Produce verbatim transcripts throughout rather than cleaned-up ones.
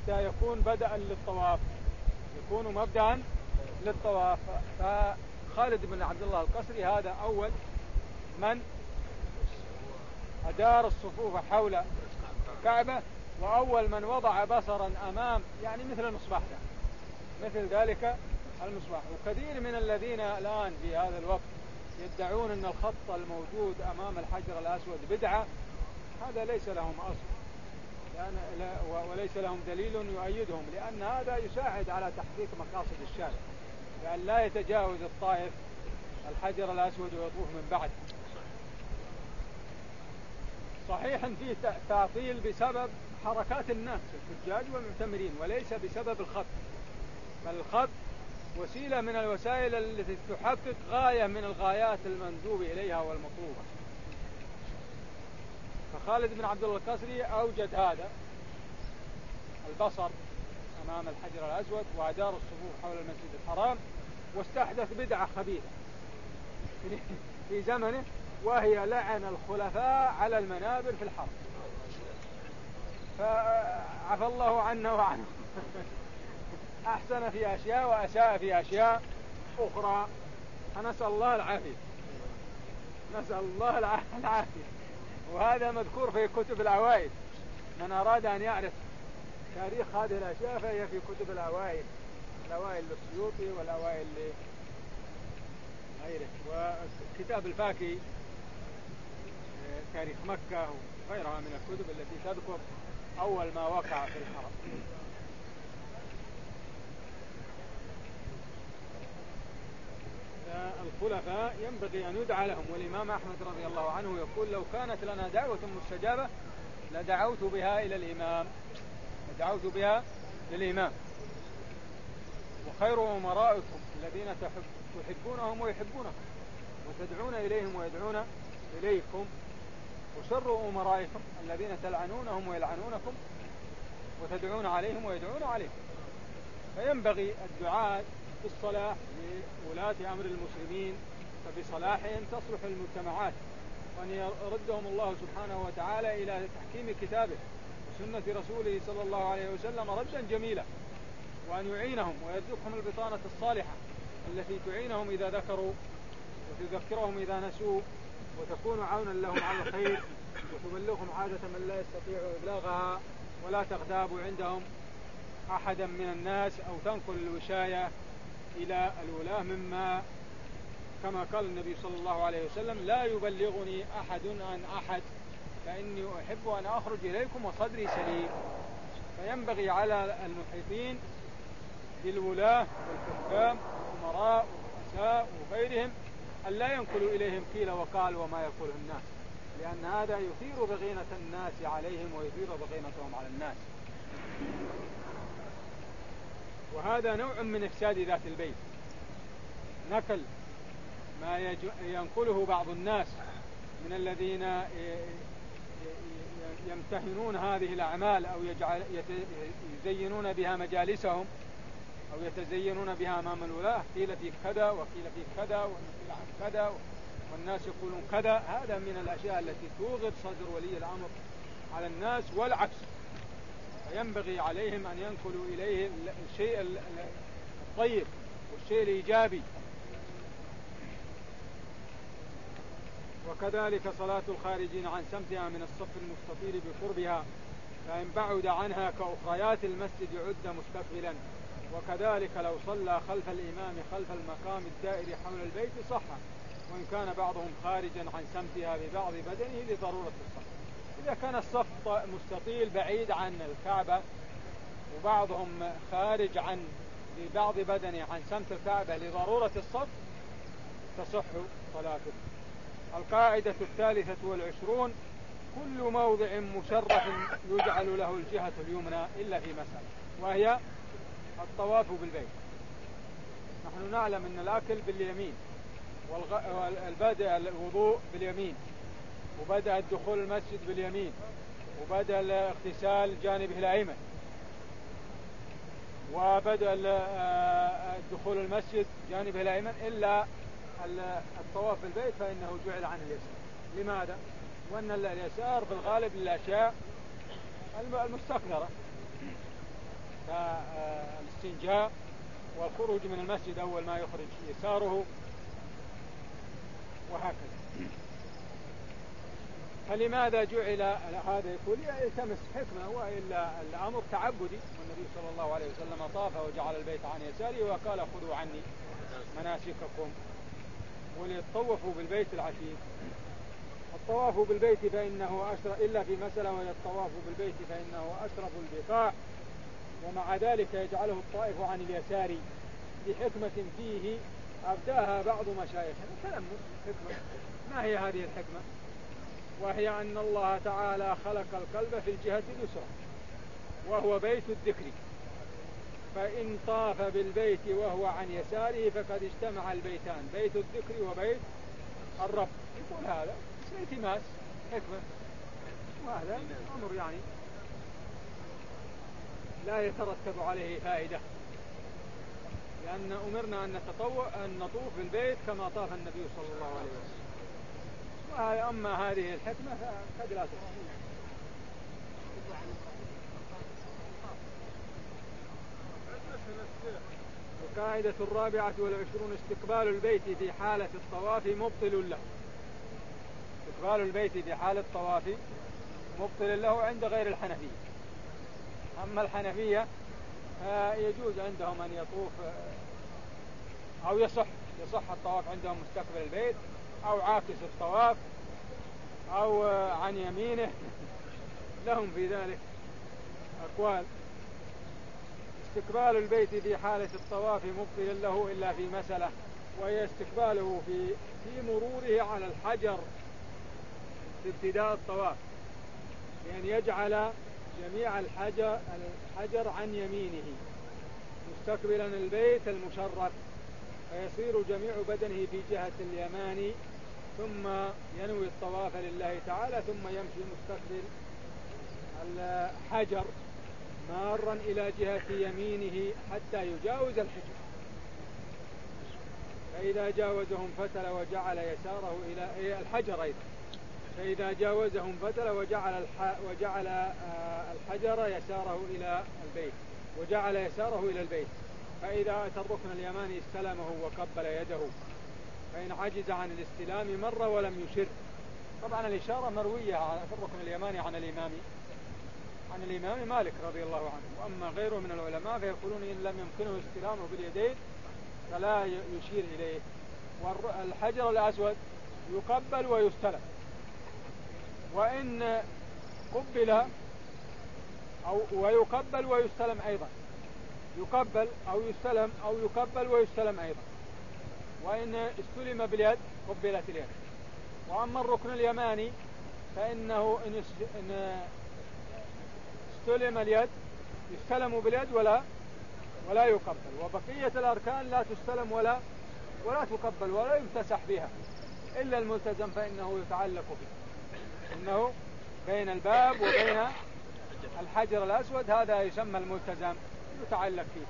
حتى يكون بدءا للطواف، يكون مبدأ للطواف. فخالد بن عبد الله القسري هذا أول من أدار الصفوف حول الكعبة، وأول من وضع بصرا أمام، يعني مثل المصباح ده، مثل ذلك المصباح. وكثير من الذين الآن في هذا الوقت يدعون أن الخط الموجود أمام الحجر الأسود بدعة، هذا ليس لهم أصل، لأن وليس لهم دليل يؤيدهم، لأن هذا يساعد على تحقيق مقاصد الشارع، لأن لا يتجاوز الطائف الحجر الأسود ويطوف من بعد. صحيح فيه تعطيل بسبب حركات الناس الحجاج والمعتمرين، وليس بسبب الخط، بل الخط وسيلة من الوسائل التي تحقق غاية من الغايات المندوب إليها والمطلوبة. فخالد بن عبد الله القسري أوجد هذا البصر أمام الحجر الأسود وأدار الصفوف حول المسجد الحرام، واستحدث بدعة خبيثة في زمنه، وهي لعن الخلفاء على المنابر في الحرم، فعفى الله عنه وعنه. أحسن في أشياء وأساء في أشياء أخرى، فنسأل الله العافية، نسأل الله العافية. وهذا مذكور في كتب الأوائل، من أراد أن يعرف تاريخ هذه الأشياء فهي في كتب الأوائل، الأوائل للسيوطي والأوائل لغيره، وكتاب الفاكي تاريخ مكة وغيرها من الكتب التي تذكر أول ما وقع في الحرم. الخلفاء ينبغي أن يدعى لهم، والإمام أحمد رضي الله عنه يقول: لو كانت لنا دعوة مستجابة لدعوت بها إلى الإمام، لدعوت بها للإمام. وخير أمرائكم الذين تحب تحبونهم ويحبونكم وتدعون إليهم ويدعون إليكم، وشر أمرائكم الذين تلعنونهم ويلعنونكم وتدعون عليهم ويدعون عليكم. فينبغي الدعاء بالصلاح لولاة أمر المسلمين، فبصلاحهم تصلح المجتمعات، وأن يردهم الله سبحانه وتعالى إلى تحكيم كتابه وسنة رسوله صلى الله عليه وسلم ردا جميلا، وأن يعينهم ويرزقهم البطانة الصالحة التي تعينهم إذا ذكروا وتذكرهم إذا نسوا، وتكون عونا لهم على الخير، وتبلغهم عادة من لا يستطيع إبلاغها، ولا تغتاب عندهم أحدا من الناس أو تنقل الوشاية إلى الولاة، مما كما قال النبي صلى الله عليه وسلم: لا يبلغني أحد عن أحد فإني أحب أن أخرج إليكم وصدري سليم. فينبغي على المحيطين بالولاة والحكام والأمراء والرؤساء وغيرهم أن لا ينقلوا إليهم قيل وقال وما يقوله الناس، لأن هذا يثير ضغينة الناس عليهم ويثير ضغينتهم على الناس، وهذا نوع من إفساد ذات البيت. نقل ما ينقله بعض الناس من الذين يمتهنون هذه الأعمال أو يزينون بها مجالسهم أو يتزينون بها أمام الولاة، قيل في كذا وقيل في كذا ونقل عن كذا والناس يقولون كذا، هذا من الأشياء التي توغض صدر ولي الأمر على الناس والعكس. فينبغي عليهم أن ينقلوا إليه الشيء الطيب والشيء الإيجابي. وكذلك صلاة الخارجين عن سمتها من الصف المستطيل بقربها، فإن بعد عنها كأخريات المسجد يعد مستقبلا. وكذلك لو صلى خلف الإمام خلف المقام الدائري حول البيت صح، وإن كان بعضهم خارجا عن سمتها ببعض بدنه لضرورة الصف. إذا كان الصف مستطيل بعيد عن الكعبة وبعضهم خارج عن ببعض بدنه عن سمت الكعبة لضرورة الصف تصح صلاته. القاعدة الثالثة والعشرون: كل موضع مشرف يجعل له الجهة اليمنى إلا في مسألة، وهي الطواف بالبيت. نحن نعلم أن الأكل باليمين، والبدء الوضوء باليمين، وبدأ الدخول المسجد باليمين، وبدأ الاغتسال جانبه الأيمن، وبدأ الدخول المسجد جانبه الأيمن، إلا الطواف بالبيت فإنه جعل عنه اليسار. لماذا؟ وأن اليسار في الغالب للأشياء المستقذرة، كالاستنجاء والخروج من المسجد أول ما يخرج يساره وهكذا. فلماذا جعل هذا؟ يقول يلتمس حكمة، وإلا الأمر تعبدي، والنبي صلى الله عليه وسلم طاف وجعل البيت عن يساره وقال خذوا عني مناسككم وليطوفوا بالبيت العتيق. الطواف بالبيت فإنه أشرف، إلا في مسألة وهي الطواف بالبيت فإنه أشرف البقاع، ومع ذلك يجعله الطائف عن اليسار بحكمة فيه أبداها بعض مشايخنا. تلمس حكمة. ما هي هذه الحكمة؟ وهي أن الله تعالى خلق القلب في الجهة اليسرى وهو بيت الذكر، فإن طاف بالبيت وهو عن يساره فقد اجتمع البيتان، بيت الذكر وبيت الرب. يقول هذا التماس حكمة، وهذا أمر يعني لا يترتب عليه فائدة، لأن أمرنا أن نتطوع أن نطوف بالبيت كما طاف النبي صلى الله عليه وسلم. وأما هذه الحكمة فقد لا تفهم. القاعدة الرابعة والعشرون: استقبال البيت في حالة الطواف مبطل له. استقبال البيت في حالة الطواف مبطل له عند غير الحنفية. أما الحنفية يجوز عندهم أن يطوف أو يصح يصح الطواف عندهم مستقبل البيت أو عاكس الطواف أو عن يمينه، لهم في ذلك أقوال. استقبال البيت في حالة الطواف مبطل له إلا في مسألة، وهي استقباله في في مروره على الحجر في ابتداء الطواف، لأن يجعل جميع الحجر, الحجر عن يمينه مستقبلا البيت المشرف، فيصير جميع بدنه في جهة اليماني، ثم ينوي الطواف لله تعالى، ثم يمشي مستقبل الحجر مارا إلى جهة يمينه حتى يجاوز الحجر، فإذا جاوزهم فتل وجعل يساره إلى الحجر أيضا، فإذا جاوزهم فتل وجعل, الح... وجعل الحجر يساره إلى البيت وجعل يساره إلى البيت، فإذا أتى الركن اليماني استلمه وقبل يده، فإن عجز عن الاستلام مر ولم يشر. طبعا الإشارة مروية في الركن اليماني عن الإمام عن الإمام مالك رضي الله عنه، وأما غيره من العلماء فيقولون إن لم يمكنه استلامه باليدين فلا يشير إليه. والحجر الأسود يقبل ويستلم، وإن قبل أو ويقبل ويستلم أيضا، يقبل أو يستلم أو يقبل ويستلم أيضا، وإن استلم باليد قبلت اليد. وأما الركن اليماني فإنه إن استلم اليد يستلم باليد ولا ولا يقبل، وبقية الأركان لا تستلم ولا ولا تقبل ولا يمتسح بها، إلا الملتزم فإنه يتعلق به، إنه بين الباب وبين الحجر الأسود، هذا يسمى الملتزم يتعلق فيه.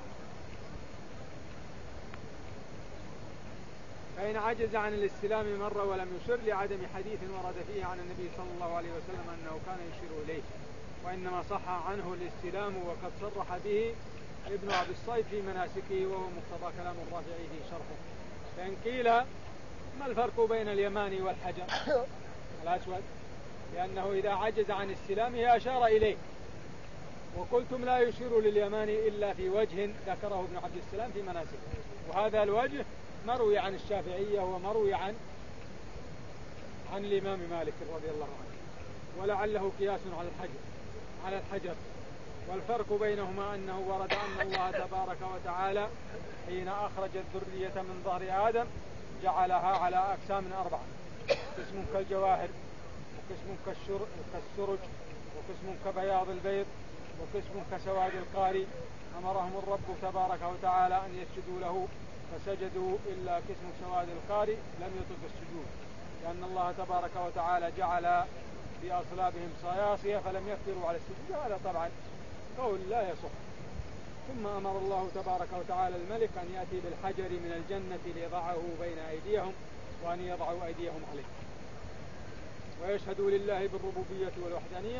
فإن عجز عن الاستلام مر ولم يشر، لعدم حديث ورد فيه عن النبي صلى الله عليه وسلم أنه كان يشير إليه، وإنما صح عنه الاستلام، وقد صرح به ابن أبي الصيد في مناسكه، وهو مقتضى كلام الرافعي في شرحه. فإن قيل ما الفرق بين اليماني والحجر الأسود؟ لأنه إذا عجز عن استلامه أشار إليه، وقلتم لا يشير لليماني إلا في وجه ذكره ابن عبد السلام في مناسكه، وهذا الوجه مروي عن الشافعية ومروي عن عن الإمام مالك رضي الله عنه، ولعله قياس على الحجر على الحجر والفرق بينهما أنه ورد أن الله تبارك وتعالى حين أخرج الذرية من ظهر آدم جعلها على أقسام أربعة: قسم كالجواهر، وقسم كالسرج، وقسم كبياض البيض، وقسم كسواد القاري. أمرهم الرب تبارك وتعالى أن يسجدوا له فسجدوا، إلا قسم سواد القاري لم يطق السجود، لأن الله تبارك وتعالى جعل في أصلابهم صياصية فلم يقدروا على السجود. هذا طبعا قول لا يصح. ثم أمر الله تبارك وتعالى الملك أن يأتي بالحجر من الجنة ليضعه بين أيديهم وأن يضعوا أيديهم عليه، ويشهدوا لله بالربوبية والوحدانية،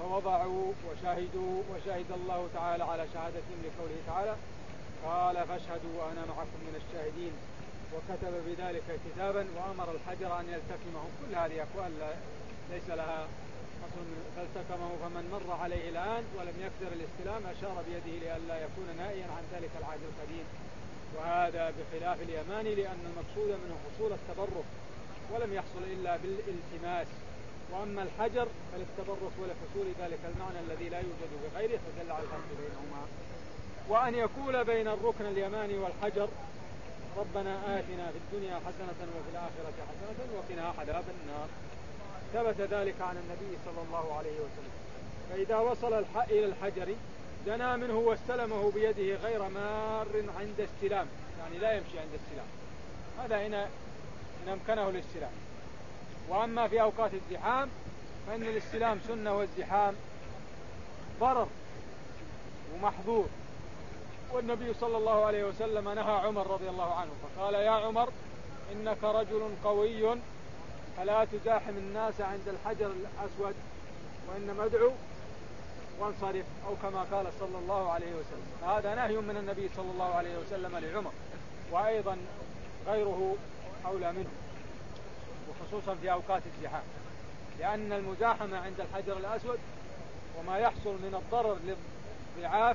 فوضعوا وشهدوا وشهد الله تعالى على شهادتهم لقوله تعالى قال فاشهدوا وأنا معكم من الشاهدين وكتب بذلك كتابا وأمر الحجر أن يلتكمه. كل هذه أقوال ليس لها أصل، فالتكمه فمن مر عليه الآن ولم يقدر الاستلام أشار بيده لئلا يكون نائيا عن ذلك العهد القديم، وهذا بخلاف اليماني لأن المقصود منه حصول التبرك ولم يحصل إلا بالالتماس، وأما الحجر فللتبرك ولحصول ذلك المعنى الذي لا يوجد بغيره، فدل على الفرق بينهما. وأن يقول بين الركن اليماني والحجر ربنا آتنا في الدنيا حسنة وفي الآخرة حسنة وقنا عذاب النار، ثبت ذلك عن النبي صلى الله عليه وسلم. فإذا وصل الحق إلى الحجر دنا منه واستلمه بيده غير مار عند استلام، يعني لا يمشي عند استلام، هذا هنا إن أمكنه الاستلام. وأما في أوقات الزحام فإن الاستلام سنة والزحام ضرر ومحظور. والنبي صلى الله عليه وسلم نهى عمر رضي الله عنه فقال يا عمر إنك رجل قوي فلا تزاحم الناس عند الحجر الأسود وإنما ادعو وانصرف، أو كما قال صلى الله عليه وسلم. هذا نهي من النبي صلى الله عليه وسلم لعمر، وأيضا غيره أولى منه، وخصوصا في أوقات الزحام، لأن المزاحمة عند الحجر الأسود وما يحصل من الضرر للضعاف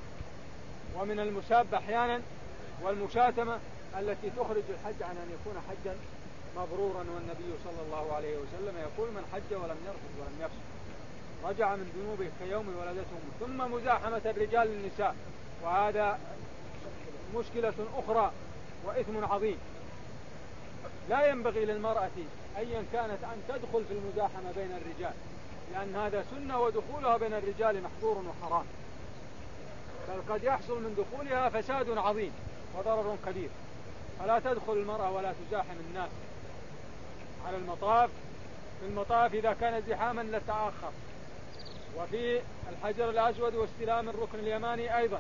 ومن المساب أحيانا والمشاتمة التي تخرج الحج عن أن يكون حجا مبرورا. والنبي صلى الله عليه وسلم يقول من حج ولم يرفث ولم يفسق رجع من ذنوبه كيوم ولدته. ثم مزاحمة الرجال للنساء، وهذا مشكلة أخرى وإثم عظيم. لا ينبغي للمرأة أيا كانت أن تدخل في المزاحمة بين الرجال، لأن هذا سنة ودخولها بين الرجال محظور وحرام، بل قد يحصل من دخولها فساد عظيم وضرر كبير. فلا تدخل المرأة ولا تزاحم الناس على المطاف. في المطاف إذا كان زحاما لتأخر. وفي الحجر الأسود واستلام الركن اليماني أيضا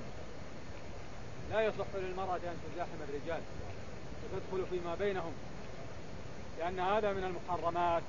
لا يصح للمرأة أن تزاحم الرجال وتدخل فيما بينهم، لأن هذا من المحرمات.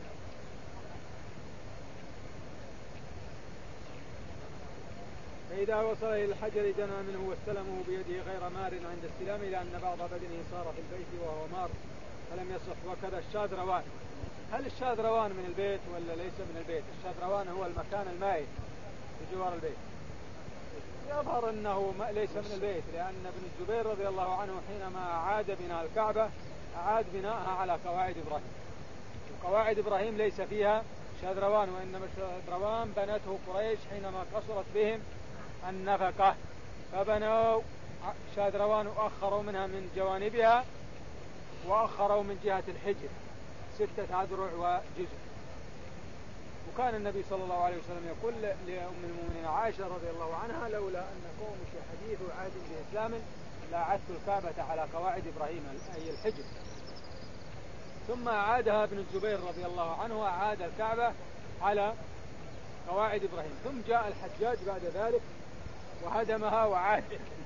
فإذا وصل إلى الحجر دنا منه واستلمه بيده غير مار عند استلامه، لأن بعض بدنه صار في البيت وهو مار فلم يصح. وكذا الشاذروان. هل الشاذروان من البيت ولا ليس من البيت؟ الشاذروان هو المكان المائي في جوار البيت. يظهر أنه ليس من البيت، لأن ابن الزبير رضي الله عنه حينما أعاد بناء الكعبة أعاد بناءها على قواعد إبراهيم، وقواعد إبراهيم ليس فيها شاذروان، وإنما الشاذروان بنته قريش حينما قصرت بهم النفقة فبنوا شاذروان وأخروا منها من جوانبها وأخروا من جهة الحجر ستة أذرع وجزء. وكان النبي صلى الله عليه وسلم يقول لأم المؤمنين عائشة رضي الله عنها لولا أن قومك حديث عهد بإسلام لأعدت الكعبة على قواعد إبراهيم أي الحجر. ثم أعادها ابن الزبير رضي الله عنه أعاد الكعبة على قواعد إبراهيم. ثم جاء الحجاج بعد ذلك وهدمها وعاد.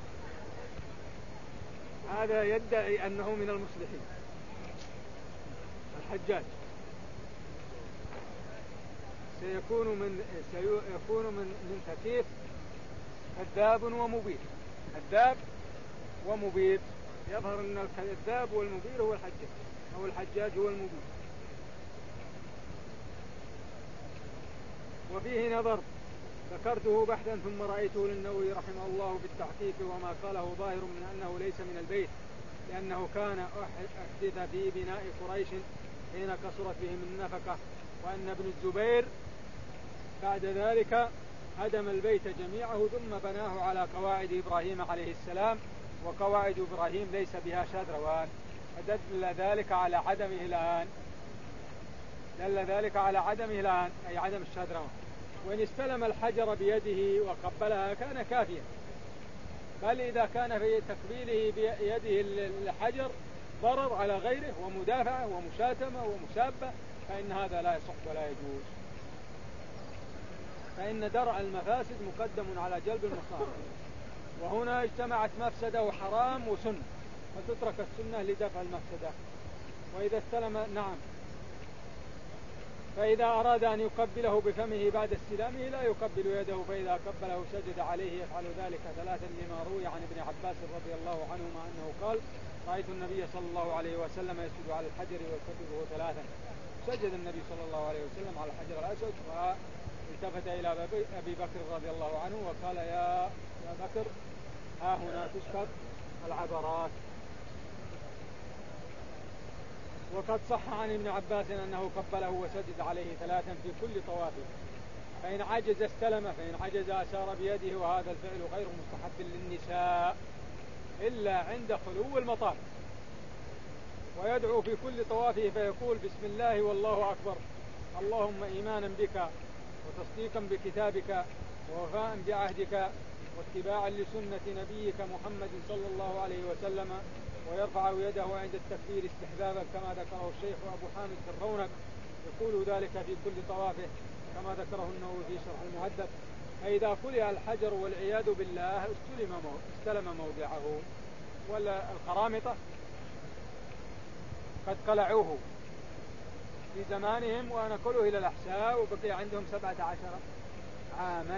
هذا يدعي أنه من المصلحين. الحجاج سيكون من سيكون من من ثقيف كذاب ومبير. كذاب ومبير. يظهر أن الكذاب والمبير هو الحجاج، أو الحجاج هو المبير. وفيه نظر ذكرته بحثا ثم رأيته للنووي رحمه الله بالتحقيق، وما قاله ظاهر من أنه ليس من البيت، لأنه كان أحدث في بناء قريش حين كسرت بهم النفقة، وأن ابن الزبير بعد ذلك هدم البيت جميعه ثم بناه على قواعد إبراهيم عليه السلام، وقواعد إبراهيم ليس بها شاذروان، فدل ذلك على عدمه الآن. دل ذلك على عدمه الآن أي عدم الشاذروان. وإن استلم الحجر بيده وقبلها كان كافيا، بل إذا كان في تقبيله بيده الحجر ضرر على غيره ومدافعة ومشاتمة ومسابة فإن هذا لا يصح ولا يجوز، فإن درء المفاسد مقدم على جلب المصالح. وهنا اجتمعت مفسدة وحرام وسنة، فتترك السنة لدفع المفسدة. وإذا استلم نعم فإذا أراد أن يقبله بفمه بعد استلامه لا يقبل يده، فإذا قبله سجد عليه. يفعل ذلك ثلاثا لما روي عن ابن عباس رضي الله عنهما أنه قال: رأيت النبي صلى الله عليه وسلم يسجد على الحجر ويكبره ثلاثا. سجد النبي صلى الله عليه وسلم على الحجر الأسود والتفت إلى أبي بكر رضي الله عنه وقال: يا بكر ها هنا تسقط العبرات. وقد صح عن ابن عباس أنه قبله وسجد عليه ثلاثا في كل طوافه، فإن عجز استلم، فإن عجز أشار بيده، وهذا الفعل غير مستحب للنساء إلا عند خلو المطاف. ويدعو في كل طوافه فيقول: بسم الله والله أكبر، اللهم إيمانا بك وتصديقا بكتابك ووفاء بعهدك واتباعا لسنة نبيك محمد صلى الله عليه وسلم. ويرفع يده عند التكبير استحبابا كما ذكره الشيخ أبو حامد في الرونق، يقول ذلك في كل طوافه كما ذكره النووي في شرح المهذب. فإذا خلع الحجر والعياذ بالله استلم استلم موضعه. والقرامطة قد قلعوه في زمانهم ونقلوه إلى الأحساء وبقي عندهم سبعة عشر عاما.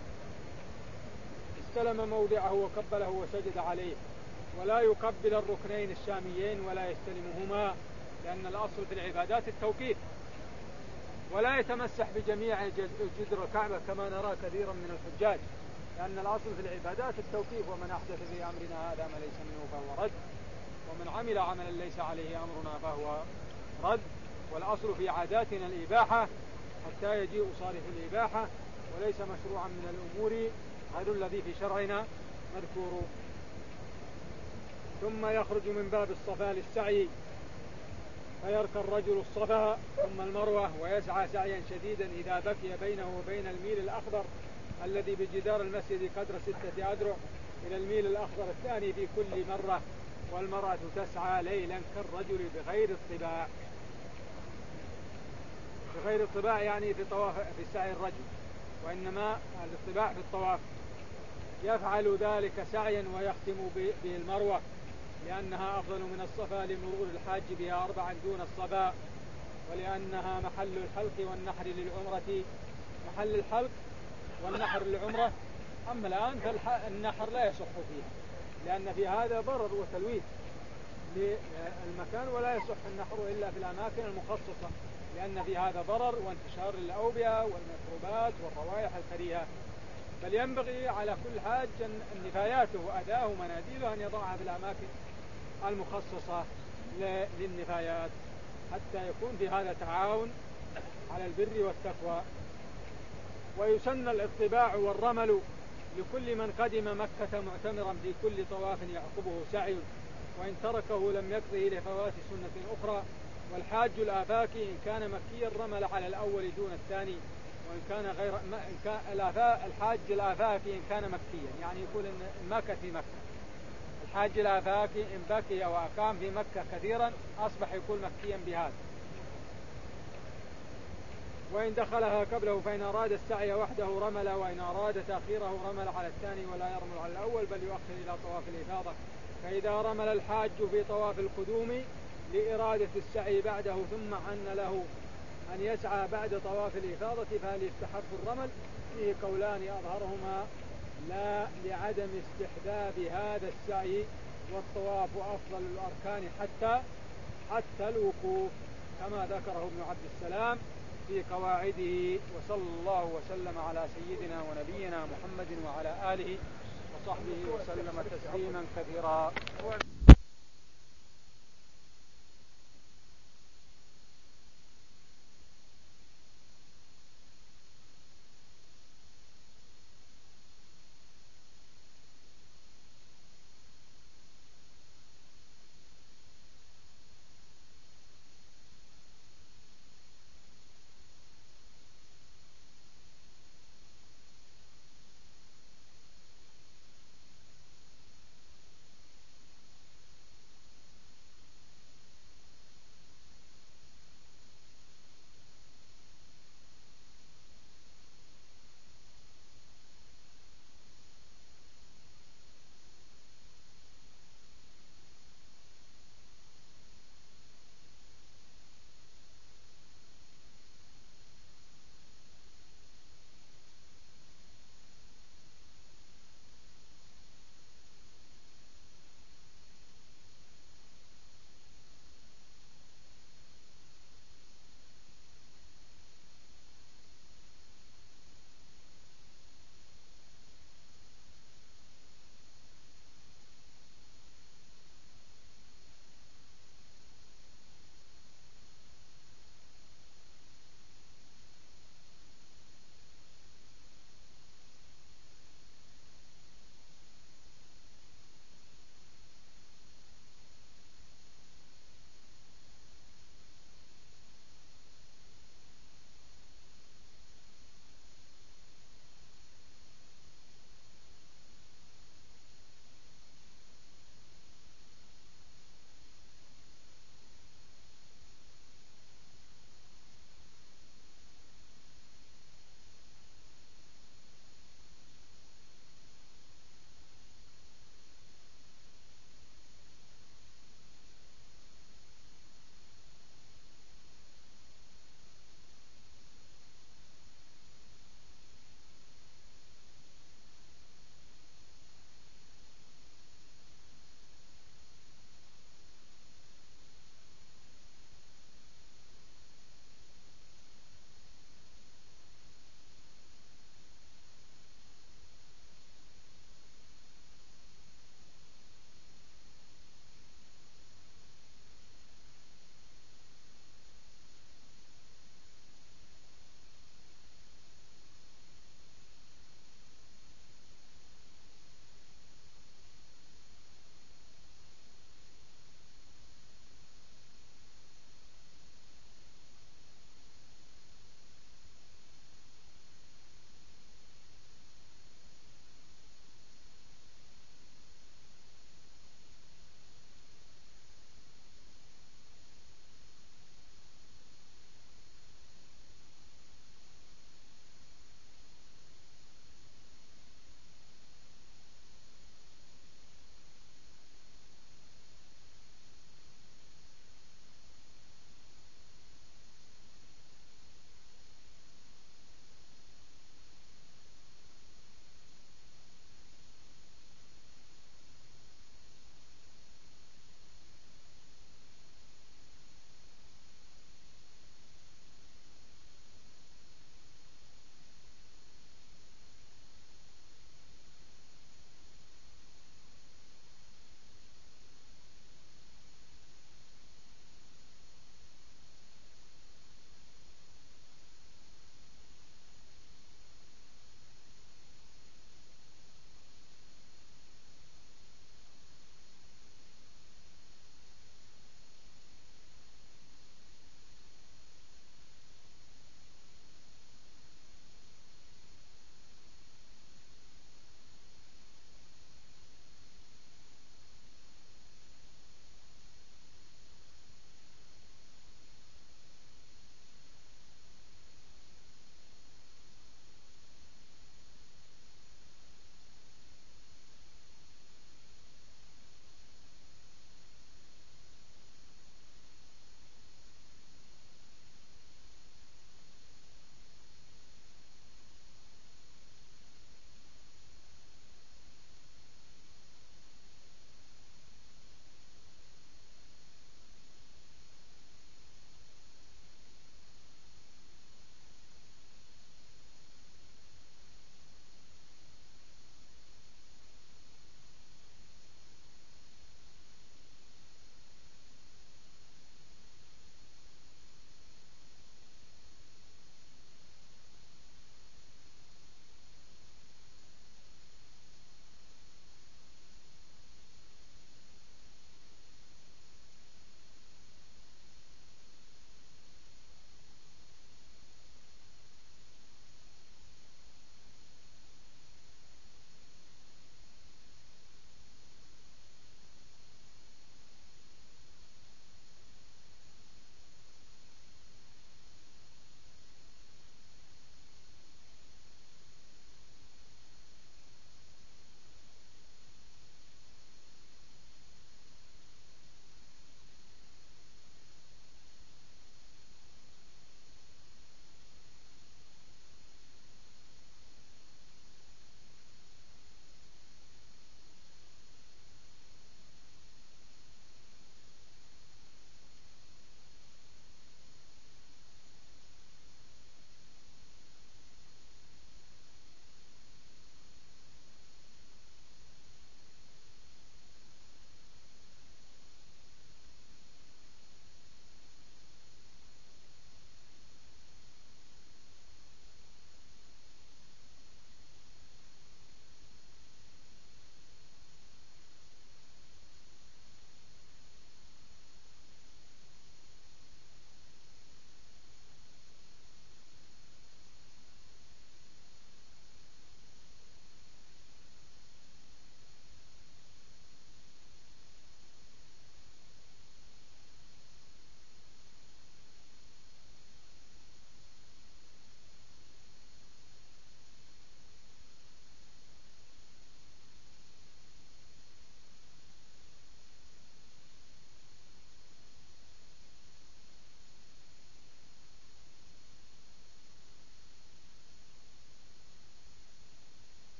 استلم موضعه وقبله وسجد عليه. ولا يقبل الركنين الشاميين ولا يستلمهما، لأن الأصل في العبادات التوقيف. ولا يتمسح بجميع جدر الكعبة كما نرى كثيرا من الحجاج، لأن الأصل في العبادات التوقيف. ومن أحدث في أمرنا هذا ما ليس منه فهو رد، ومن عمل عملا ليس عليه أمرنا فهو رد. والأصل في عاداتنا الإباحة حتى يجيء صارف الإباحة، وليس مشروعا من الأمور هذا الذي في شرعنا مذكور. ثم يخرج من باب الصفا للسعي، فيركى الرجل الصفا ثم المروة ويسعى سعيا شديدا إذا بقي بينه وبين الميل الأخضر الذي بجدار المسجد قدر ستة أذرع إلى الميل الأخضر الثاني في كل مرة. والمرأة تسعى ليلا كالرجل بغير الطباع. بغير الطباع يعني في طواف في سعي الرجل، وإنما الطباع في الطواف. يفعل ذلك سعيا ويختم به المروة، لأنها أفضل من الصفا لمرور الحاج بها أربعا دون الصفا، ولأنها محل الحلق والنحر للعمرة. محل الحلق والنحر للعمرة. أما الآن فالنحر لا يصح فيها، لأن في هذا ضرر وتلويث للمكان، ولا يصح النحر إلا في الأماكن المخصصة، لأن في هذا ضرر وانتشار الأوبئة والميكروبات والروائح الكريهة. بل ينبغي على كل حاج نفاياته وأداه ومناديله أن يضعها في الأماكن المخصصة للنفايات، حتى يكون في هذا تعاون على البر والتقوى. ويسن الاطباع والرمل لكل من قدم مكة معتمرا في كل طواف يعقبه سعي، وإن تركه لم يقضه لفوات سنة أخرى. والحاج الآفاكي إن كان مكيا رمل على الأول دون الثاني، وإن كان غير إن كان الحاج الآفاكي إن كان مكيا، يعني يقول إن مكة في مكة. الحاج الآفاكي إن بقي وأقام في مكة كثيرا أصبح يكون مكيا بهذا. وإن دخلها قبله فإن أراد السعي وحده رمل، وإن أراد تأخيره رمل على الثاني ولا يرمل على الأول بل يؤخر إلى طواف الإفاضة. فإذا رمل الحاج في طواف القدوم لإرادة السعي بعده ثم عن له أن يسعى بعد طواف الإفاضة فهل يستحب الرمل؟ فيه قولان أظهرهما لا لعدم استحباب هذا السعي، والطواف أفضل الأركان حتى حتى الوقوف كما ذكره ابن عبد السلام في قواعده. وصلى الله وسلم على سيدنا ونبينا محمد وعلى آله وصحبه وسلم تسليما كثيرا.